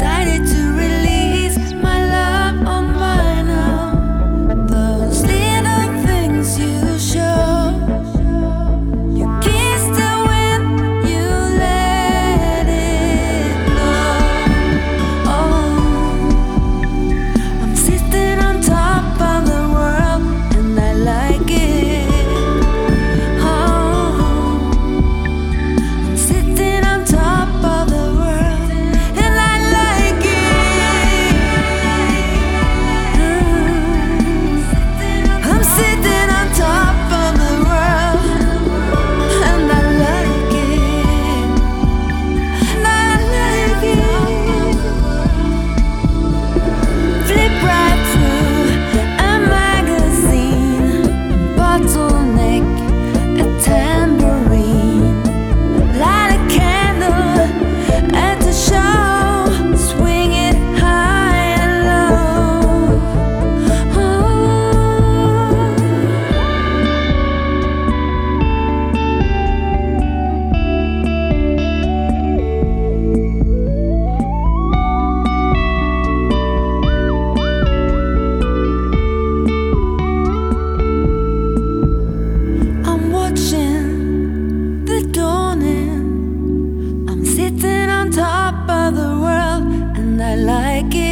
decided to release my love on vinyl. Those little things you show. You kiss the wind, you let it blow. Oh, I'm sitting on top of the world and I like it. Oh, I'm sitting on top of the world and I like it. I'm sitting on top of the world and I like it. And I like it. Flip right through a magazine, bottleneck, a tambourine, light a candle at the show, swing it high and low. Oh. I'm watching the dawning. I'm sitting on top of the world and I like it.